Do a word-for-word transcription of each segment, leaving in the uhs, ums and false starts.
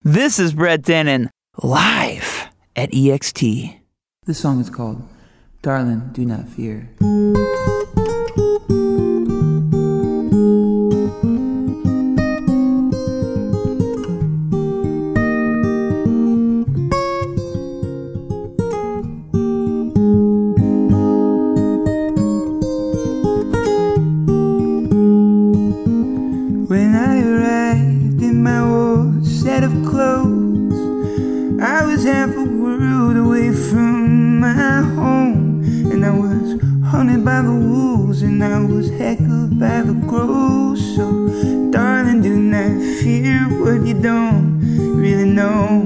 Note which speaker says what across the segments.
Speaker 1: This is Brett Dennen, live at E X T.
Speaker 2: This song is called Darling, Do Not Fear. When I arrived in my old set of clothes, I was half a world away from my home, and I was hunted by the wolves, and I was heckled by the crows. So, darling, do not fear what you don't really know.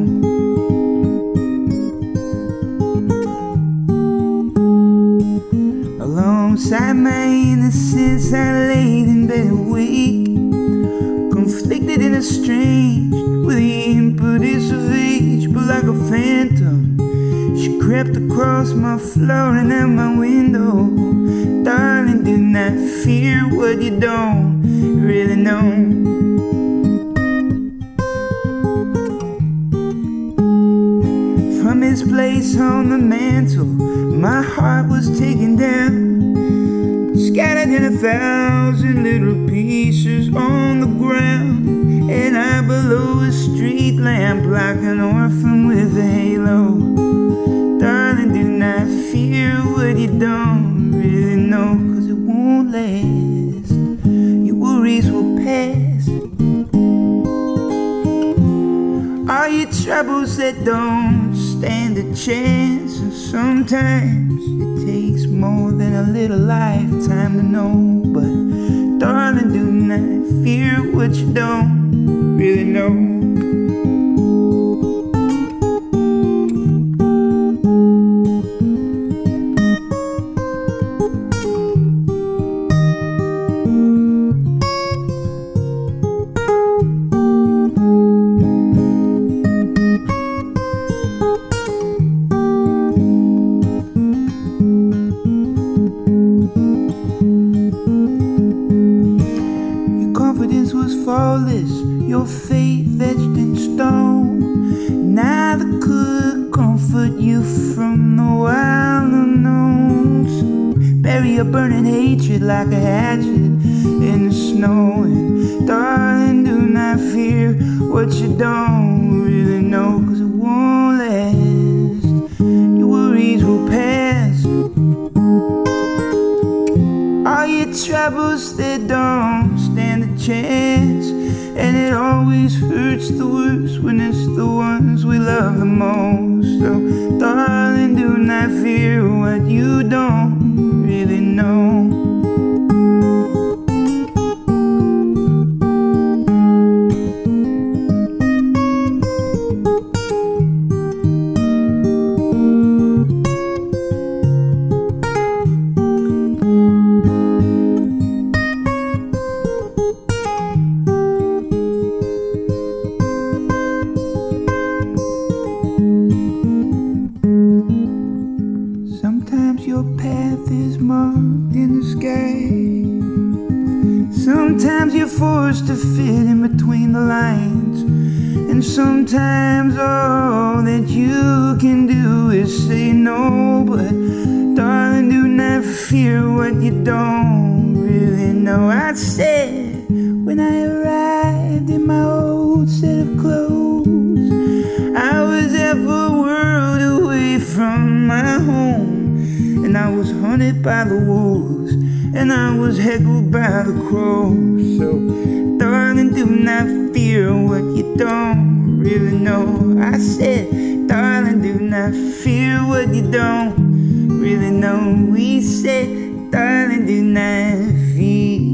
Speaker 2: Alongside my innocence, I laid in bed awake, conflicted and estranged with the impetus of age. But like a phantom, she crept across my floor and out my window. Darling, do not fear what you don't really know. From its place on the mantle, my heart was taken down, scattered in a thousand little pieces on the ground. And I below a street lamp, like an orphan with a halo. Darling, do not fear what you don't really know, 'cause it won't last, your worries will pass. All your troubles that don't stand a chance. And sometimes it takes more than a little lifetime to know. But darling, do not fear what you don't really know. Flawless, your faith etched in stone. Neither could comfort you from the wild unknowns. Bury your burning hatred like a hatchet in the snow. And darling, do not fear what you don't really know, 'cause it won't last, your worries will pass. All your troubles, they don't stand a chance. And it always hurts the worst when it's the ones we love the most. So, darling, do not fear what you don't really know. Sometimes your path is marked in the sky. Sometimes you're forced to fit in between the lines. And sometimes all that you can do is say no. But darling, do not fear what you don't really know. I said when I arrived in my old set of clothes, I was half a world away from my home. And I was hunted by the wolves, and I was heckled by the crows. So, darling, do not fear what you don't really know. I said, darling, do not fear what you don't really know. We said, darling, do not fear.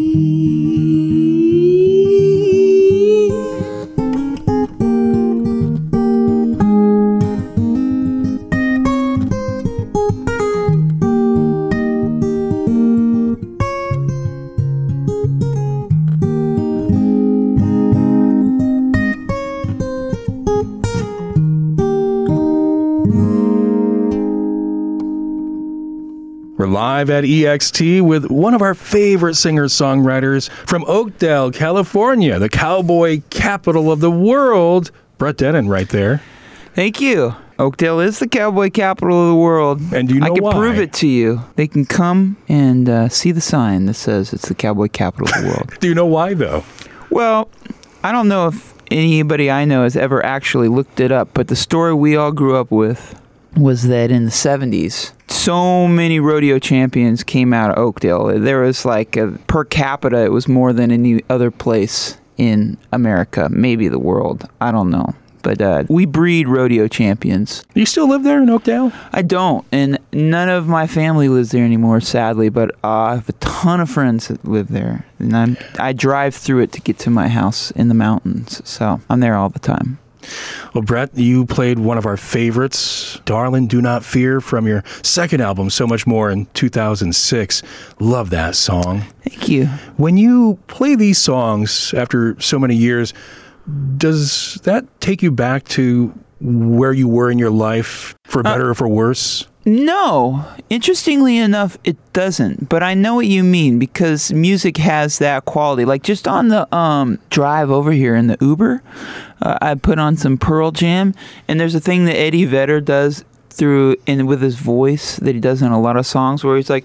Speaker 3: We're live at E X T with one of our favorite singer-songwriters from Oakdale, California, the cowboy capital of the world, Brett Dennen right there.
Speaker 1: Thank you. Oakdale is the cowboy capital of the world.
Speaker 3: And do you know
Speaker 1: I can
Speaker 3: why?
Speaker 1: prove it to you. They can come and uh, see the sign that says it's the cowboy capital of the world.
Speaker 3: Do you know why, though?
Speaker 1: Well, I don't know if anybody I know has ever actually looked it up, but the story we all grew up with was that in the seventies, so many rodeo champions came out of Oakdale. There was like, a, per capita, it was more than any other place in America, maybe the world. I don't know. But uh, we breed rodeo champions.
Speaker 3: You still live there in Oakdale?
Speaker 1: I don't, and none of my family lives there anymore, sadly, but uh, I have a ton of friends that live there, and I'm, I drive through it to get to my house in the mountains, so I'm there all the time.
Speaker 3: Well, Brett, you played one of our favorites, Darling, Do Not Fear, from your second album, So Much More, in two thousand six. Love that song.
Speaker 1: Thank you.
Speaker 3: When you play these songs after so many years, does that take you back to where you were in your life, for better uh, or for worse?
Speaker 1: No. Interestingly enough, it doesn't. But I know what you mean, because music has that quality. Like just on the um, drive over here in the Uber, uh, I put on some Pearl Jam, and there's a thing that Eddie Vedder does through and with his voice that he does in a lot of songs where he's like,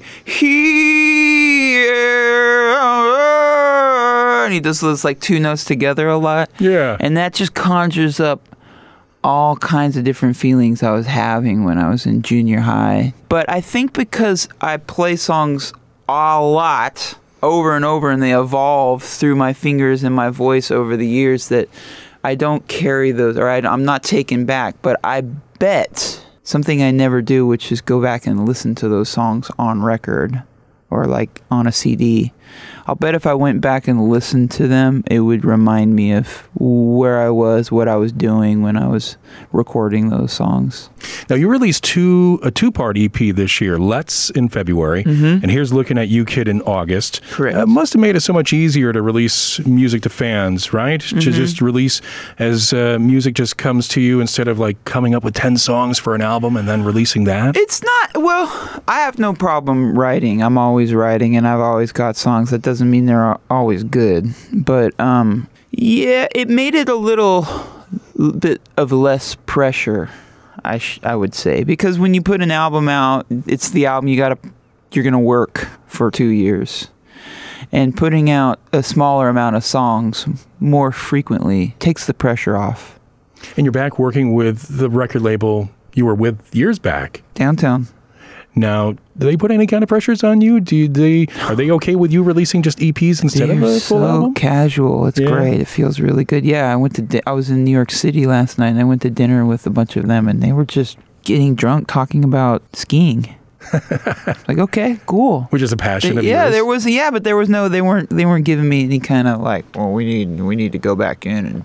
Speaker 1: here, and he does those like two notes together a lot.
Speaker 3: Yeah. And
Speaker 1: that just conjures up all kinds of different feelings I was having when I was in junior high. But I think because I play songs a lot over and over and they evolve through my fingers and my voice over the years that I don't carry those, or I, I'm not taken back. But I bet something I never do, which is go back and listen to those songs on record or like on a C D. I'll bet if I went back and listened to them, it would remind me of where I was, what I was doing when I was recording those songs.
Speaker 3: Now, you released two a two-part E P this year, Let's in February,
Speaker 1: mm-hmm.
Speaker 3: and Here's Looking at You, Kid, in August.
Speaker 1: Correct.
Speaker 3: It must have made it so much easier to release music to fans, right? Mm-hmm. To just release as uh, music just comes to you instead of like coming up with ten songs for an album and then releasing that?
Speaker 1: It's not, well, I have no problem writing. I'm always writing, and I've always got songs. That doesn't mean they're always good. But, um, yeah, it made it a little bit of less pressure, I sh- I would say, because when you put an album out, it's the album you gotta you're gonna work for two years, and putting out a smaller amount of songs more frequently takes the pressure off.
Speaker 3: And you're back working with the record label you were with years back,
Speaker 1: Downtown.
Speaker 3: Now, do they put any kind of pressures on you? Do they are they okay with you releasing just E Ps instead
Speaker 1: They're
Speaker 3: of a full
Speaker 1: so
Speaker 3: album?
Speaker 1: Casual. It's
Speaker 3: yeah.
Speaker 1: great. It feels really good. Yeah, I went to di- I was in New York City last night, and I went to dinner with a bunch of them, and they were just getting drunk talking about skiing. Like, okay, cool.
Speaker 3: Which is a passion
Speaker 1: they,
Speaker 3: of
Speaker 1: yeah,
Speaker 3: yours.
Speaker 1: there was yeah, but there was no they weren't they weren't giving me any kind of like, well, we need we need to go back in and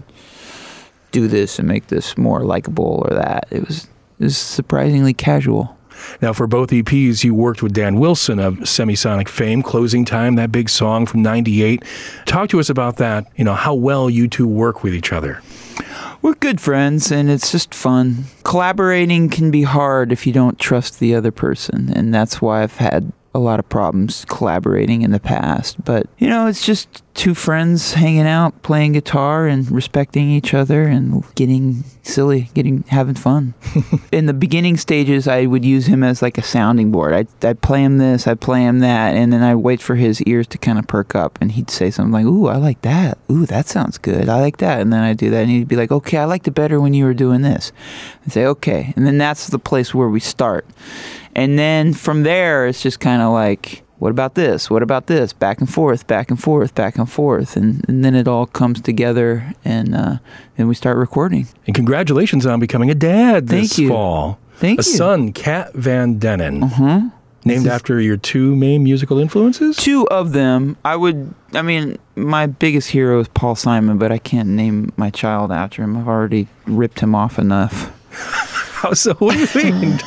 Speaker 1: do this and make this more likable or that. It was it was surprisingly casual.
Speaker 3: Now, for both E Ps, you worked with Dan Wilson of Semisonic fame, Closing Time, that big song from ninety-eight. Talk to us about that, you know, how well you two work with each other.
Speaker 1: We're good friends, and it's just fun. Collaborating can be hard if you don't trust the other person, and that's why I've had a lot of problems collaborating in the past. But, you know, it's just two friends hanging out, playing guitar, and respecting each other, and getting silly, getting having fun. In the beginning stages, I would use him as like a sounding board. I'd, I'd play him this, I'd play him that, and then I'd wait for his ears to kind of perk up, and he'd say something like, ooh, I like that. Ooh, that sounds good. I like that. And then I'd do that, and he'd be like, okay, I liked it better when you were doing this. I'd say, okay. And then that's the place where we start. And then from there, it's just kind of like, what about this? What about this? Back and forth, back and forth, back and forth. And, and then it all comes together, and uh, then we start recording.
Speaker 3: And congratulations on becoming a dad
Speaker 1: Thank
Speaker 3: this
Speaker 1: you.
Speaker 3: fall.
Speaker 1: Thank
Speaker 3: a
Speaker 1: you.
Speaker 3: A son, Kat Van Dennen.
Speaker 1: Uh-huh.
Speaker 3: Named after your two main musical influences?
Speaker 1: Two of them. I would, I mean, my biggest hero is Paul Simon, but I can't name my child after him. I've already ripped him off enough.
Speaker 3: How so? What do you mean?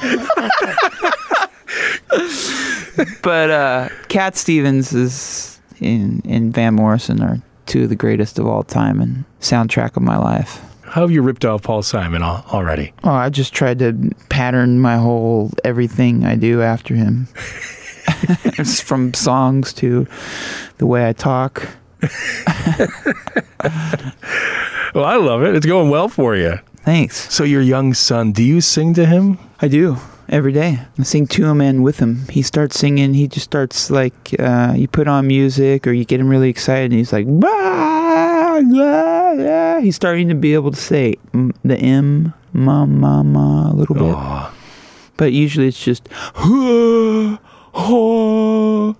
Speaker 1: But uh, Cat Stevens is in, and Van Morrison are two of the greatest of all time and soundtrack of my life.
Speaker 3: How have you ripped off Paul Simon al- already?
Speaker 1: Oh, I just tried to pattern my whole everything I do after him. It's from songs to the way I talk.
Speaker 3: Well, I love it. It's going well for you.
Speaker 1: Thanks.
Speaker 3: So your young son, do you sing to him?
Speaker 1: I do. Every day. I sing to him and with him. He starts singing. He just starts like, uh, you put on music or you get him really excited and he's like, bah, blah, blah. He's starting to be able to say mm, the M, ma, ma, ma, a little bit.
Speaker 3: Aw.
Speaker 1: But usually it's just, huh, huh.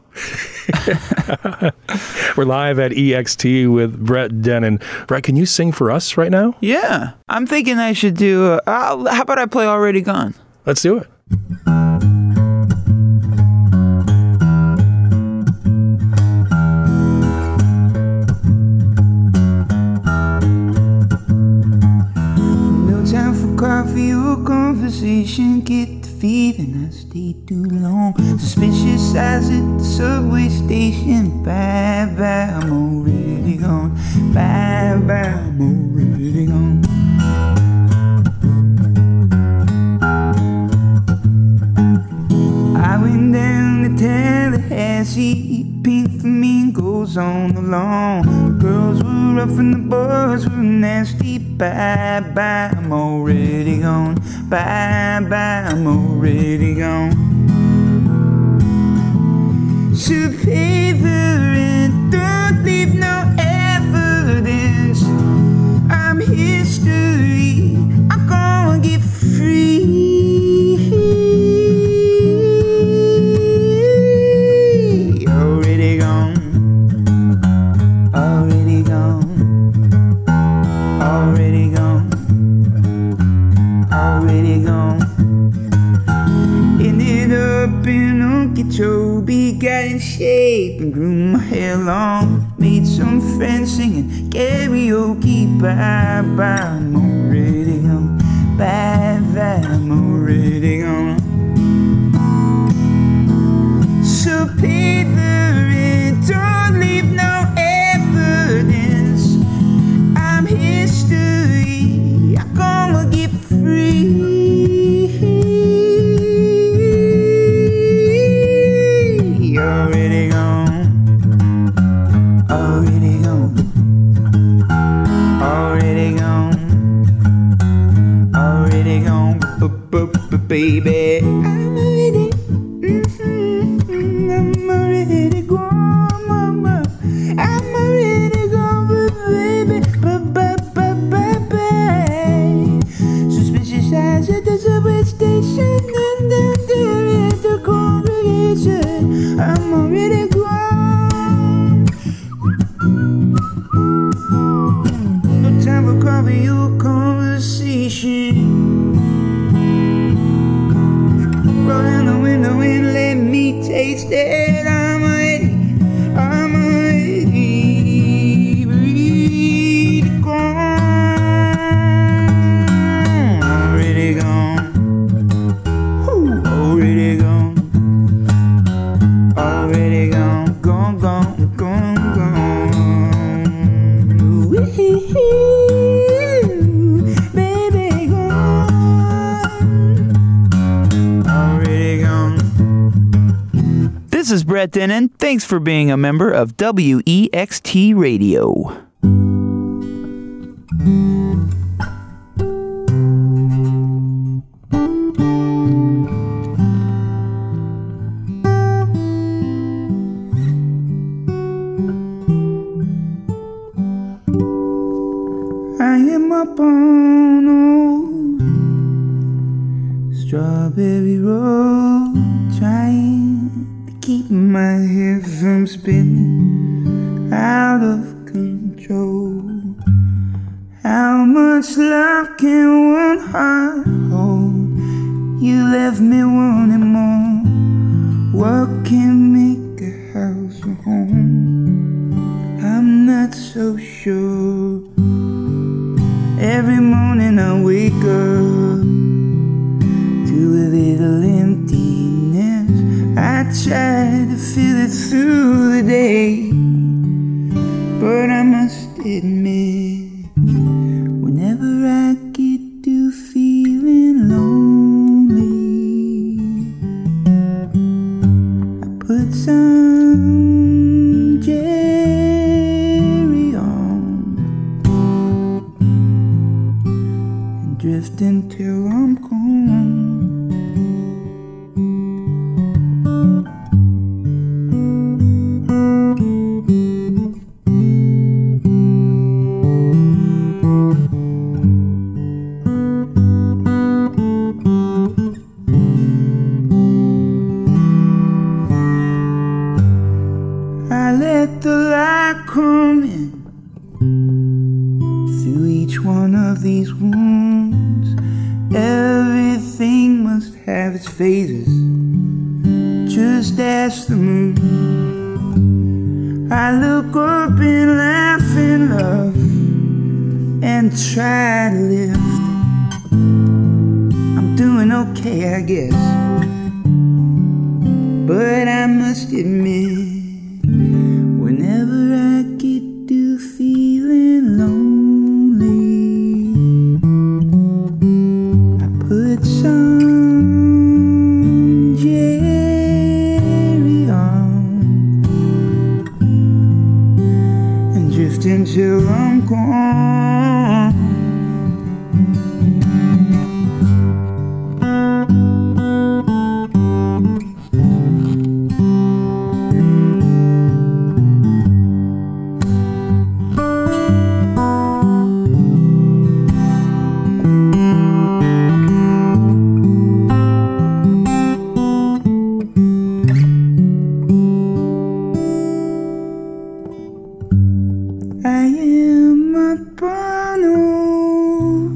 Speaker 3: We're live at E X T with Brett Dennen. Brett, can you sing for us right now?
Speaker 1: Yeah. I'm thinking I should do, uh, uh, how about I play Already Gone?
Speaker 3: Let's do it.
Speaker 2: No time for coffee or conversation. Get the feeling I stayed too long. Suspicious eyes at the subway station. Bye bye, I'm already gone. Bye bye, I'm already gone. I went down to Tallahassee. Pink flamingos on the lawn. Girls were rough and the boys were nasty. Bye bye, I'm already gone. Bye bye, I'm already gone. So pay the rent, don't leave no evidence. I'm history, I'm gonna get free. Already gone, already gone, already gone, already gone. Ended up in Okeechobee, got in shape and grew my hair long. Made some friends singing karaoke. Bye bye, I'm already gone. Bye bye, I'm already gone. So pay the rent, don't leave no evidence. I'm history, I'm gonna get free. Already gone, already gone, already gone, already gone, baby. I'm already, mm-hmm, I'm already gone, mama. I'm already gone, baby, bye-bye-bye-bye. Suspicious eyes at the subway station and down there at the congregation. I'm already gone. No time for coffee or conversation. Roll down the window and let me taste it. I'm already, I'm already, already gone. Already gone. Whew, already gone. Already gone, gone, gone, gone, gone. Wee-hee-hee, baby, gone. Already gone.
Speaker 1: This is Brett Dennen. Thanks for being a member of W E X T Radio.
Speaker 2: I am up on old Strawberry Road, trying to keep my head from spinning out of control. How much love can one heart hold? You left me wanting more. What can make a house a home? I'm not so sure. Every morning I wake up to a little emptiness. I try to fill it through the day, but I must admit, whenever I get to feeling lonely, I put some Jerry on. drifting till I'm gone. I let the light come in through each one of these wounds. Everything must have its phases, just ask the moon. I look up and laugh in love and try to lift. I'm doing okay, I guess, but I must admit, whenever I get to feeling lonely, I put some Jerry on and drift until I'm gone. I am a old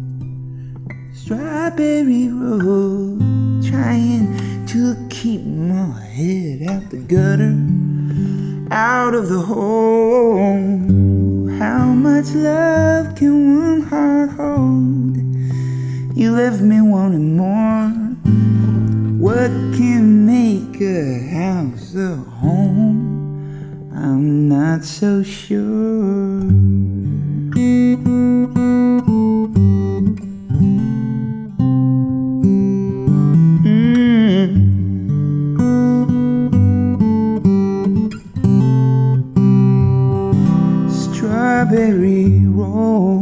Speaker 2: strawberry road, trying to keep my head out the gutter, out of the hole. How much love can one heart hold? You left me wanting more. What can make a house a home? I'm not so sure. Mm. Strawberry roll.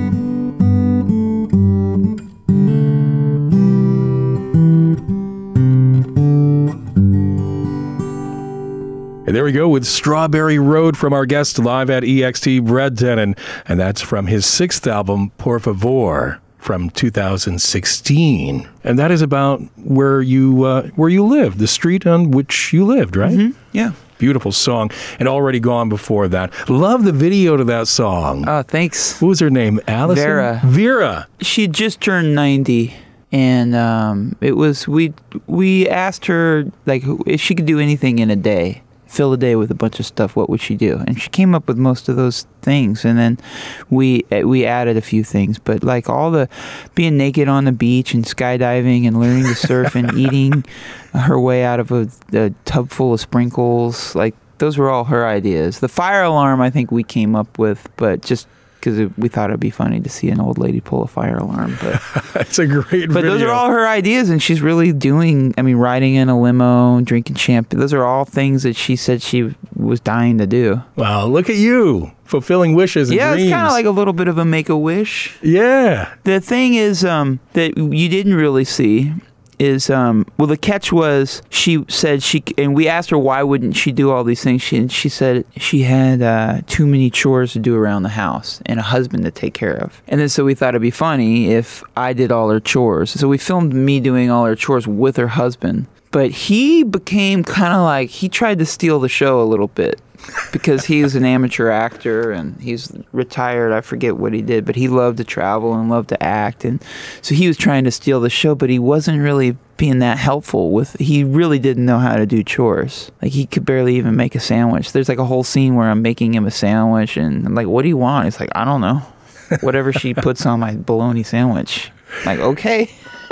Speaker 3: And there we go with Strawberry Road from our guest live at E X T, Brett Dennen. And that's from his sixth album, Por Favor, from two thousand sixteen. And that is about where you uh, where you lived, the street on which you lived, right?
Speaker 1: Mm-hmm. Yeah.
Speaker 3: Beautiful song. And Already Gone before that. Love the video to that song.
Speaker 1: Oh, thanks.
Speaker 3: What was her name? Allison?
Speaker 1: Vera.
Speaker 3: Vera.
Speaker 1: She just turned ninety, and um, it was we we asked her like if she could do anything in a day, fill a day with a bunch of stuff, what would she do? And she came up with most of those things, and then we we added a few things, but like all the being naked on the beach and skydiving and learning to surf and eating her way out of a, a tub full of sprinkles, like those were all her ideas. The fire alarm I think we came up with, but just because we thought it'd be funny to see an old lady pull a fire alarm. But
Speaker 3: it's a great
Speaker 1: But
Speaker 3: video.
Speaker 1: those are all her ideas, and she's really doing, I mean, riding in a limo, drinking champagne. Those are all things that she said she was dying to do.
Speaker 3: Wow, look at you, fulfilling wishes and
Speaker 1: yeah,
Speaker 3: dreams.
Speaker 1: it's kind of like a little bit of a make-a-wish.
Speaker 3: Yeah.
Speaker 1: The thing is um, that you didn't really see is, um, well, the catch was she said she, and we asked her why wouldn't she do all these things. She, and she said she had uh, too many chores to do around the house and a husband to take care of. And then so we thought it'd be funny if I did all her chores. So we filmed me doing all her chores with her husband. But he became kind of like, he tried to steal the show a little bit. Because he's an amateur actor and he's retired. I forget what he did, but he loved to travel and loved to act. And so he was trying to steal the show, but he wasn't really being that helpful with, he really didn't know how to do chores. Like he could barely even make a sandwich. There's like a whole scene where I'm making him a sandwich and I'm like, what do you want? He's like, I don't know. Whatever she puts on my bologna sandwich. I'm like, okay.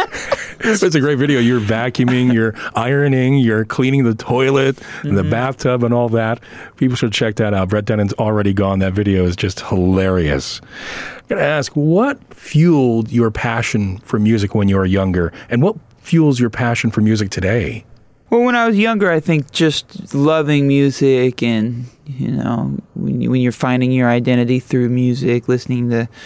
Speaker 3: It's a great video. You're vacuuming, you're ironing, you're cleaning the toilet and mm-hmm. the bathtub and all that. People should check that out. Brett Dennen's Already Gone. That video is just hilarious. I'm going to ask, what fueled your passion for music when you were younger? And what fuels your passion for music today?
Speaker 1: Well, when I was younger, I think just loving music and, you know, when, you, when you're finding your identity through music, listening to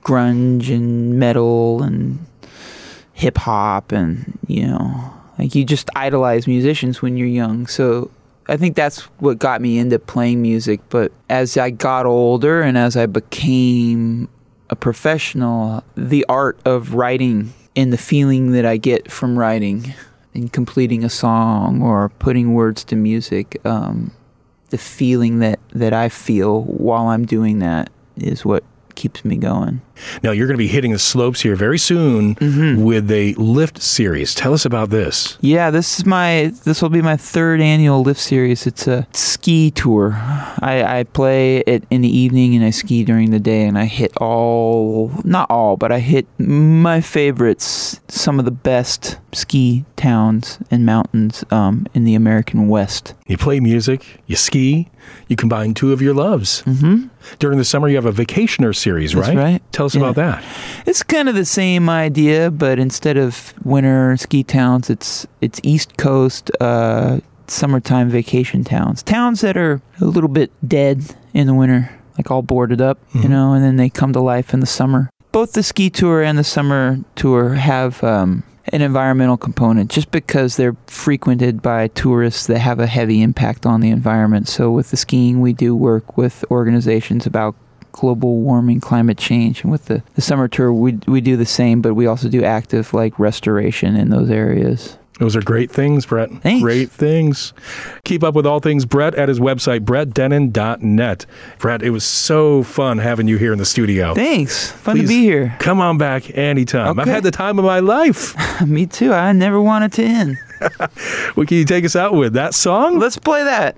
Speaker 1: grunge and metal and hip hop, and you know, like you just idolize musicians when you're young. So I think that's what got me into playing music. But as I got older and as I became a professional, the art of writing and the feeling that I get from writing and completing a song or putting words to music, um, the feeling that, that I feel while I'm doing that is what keeps me going.
Speaker 3: Now, you're going to be hitting the slopes here very soon
Speaker 1: Mm-hmm.
Speaker 3: with a Lift series. Tell us about this.
Speaker 1: Yeah, this is my this will be my third annual Lift series. It's a ski tour. I, I play it in the evening and I ski during the day, and I hit all, not all, but I hit my favorites, some of the best ski towns and mountains um, in the American West.
Speaker 3: You play music, you ski, you combine two of your loves.
Speaker 1: Mm-hmm.
Speaker 3: During the summer, you have a vacationer series,
Speaker 1: That's
Speaker 3: right?
Speaker 1: right.
Speaker 3: Tell us
Speaker 1: Yeah.
Speaker 3: about that.
Speaker 1: It's kind of the same idea, but instead of winter ski towns, it's it's East Coast uh, summertime vacation towns. Towns that are a little bit dead in the winter, like all boarded up,
Speaker 3: Mhm.
Speaker 1: you know, and then they come to life in the summer. Both the ski tour and the summer tour have um, an environmental component, just because they're frequented by tourists that have a heavy impact on the environment. So with the skiing, we do work with organizations about global warming, climate change, and with the, the summer tour, we we do the same, but we also do active like restoration in those areas.
Speaker 3: Those are great things, Brett.
Speaker 1: Thanks.
Speaker 3: Great things. Keep up with all things Brett at his website, brett dennen dot net. Brett, it was so fun having you here in the studio.
Speaker 1: Thanks. Fun
Speaker 3: Please
Speaker 1: to be here.
Speaker 3: Come on back anytime. I've
Speaker 1: Okay.
Speaker 3: had the time of my life.
Speaker 1: Me too. I never wanted to end.
Speaker 3: What can you take us out with? That song?
Speaker 1: Let's play that.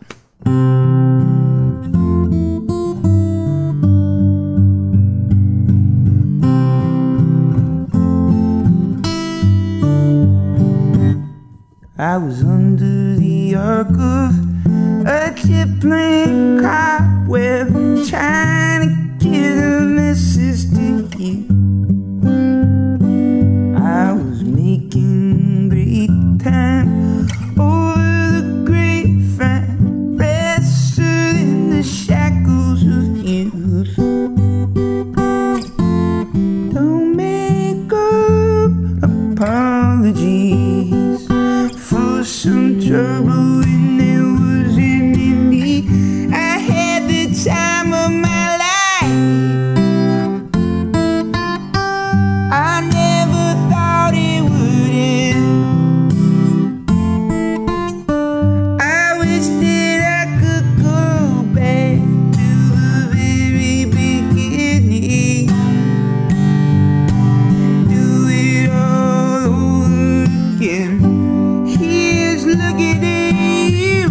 Speaker 2: I was under the arc of a jet plane cobweb, trying to get a message to you. I was making great time over the grapevine, wrestled in the shackles of youth. Don't make up apologies for some trouble when there wasn't any. I had the time of my life. I never thought it would end. I wish that I could go back to the very beginning and do it all over again. Here's looking at you.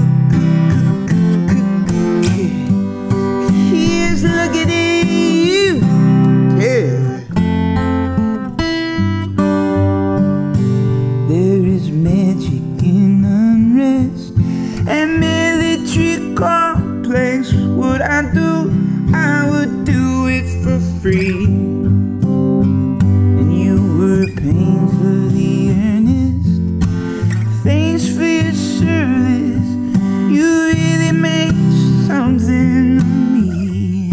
Speaker 2: Here's looking at you. Yeah. There is magic in unrest and military complex. What I do, I would do it for free. And you were painfully earnest. Thanks for your service. You really made something of me.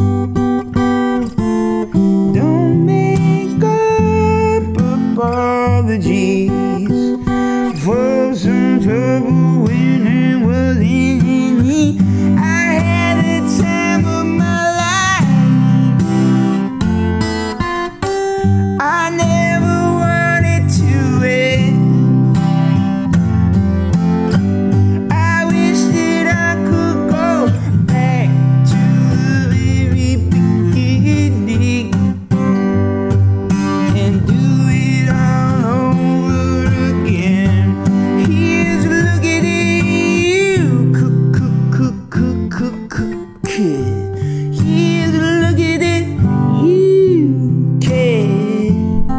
Speaker 2: Don't make up apologies for some trouble when it wasn't any. I had the time of my life. I never wanted to end. I wish that I could go back to the very beginning and do it all over again. Here's looking at you. Cook, cook, cook, cook, cook, cook, kid. Here's looking at you, kid.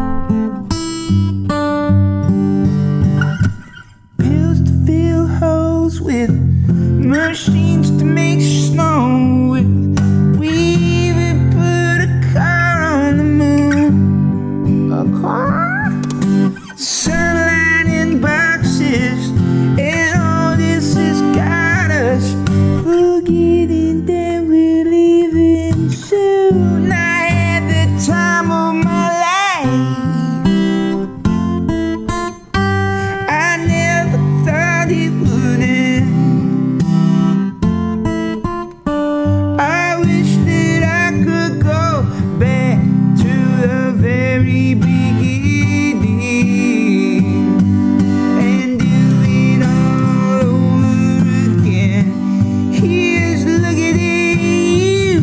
Speaker 2: Pills to fill holes with, machines to make snow with. We even put a car on the moon. A car? Sunlight in boxes, and all this has got us forgetting that we're leaving soon. I had the very beginning and do it all over again. Here's looking at you,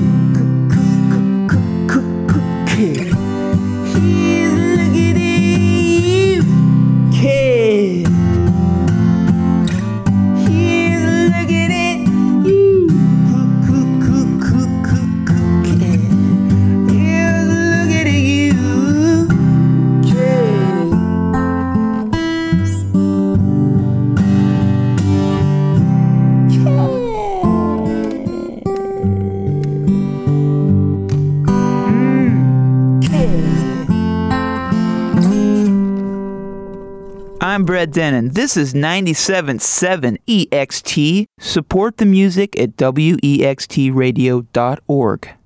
Speaker 2: kid. Here's looking at you, kid. Here's looking at you, kid. Here's looking at you, kid.
Speaker 1: I'm Brett Dennen. This is ninety-seven point seven E X T. Support the music at W E X T radio dot org.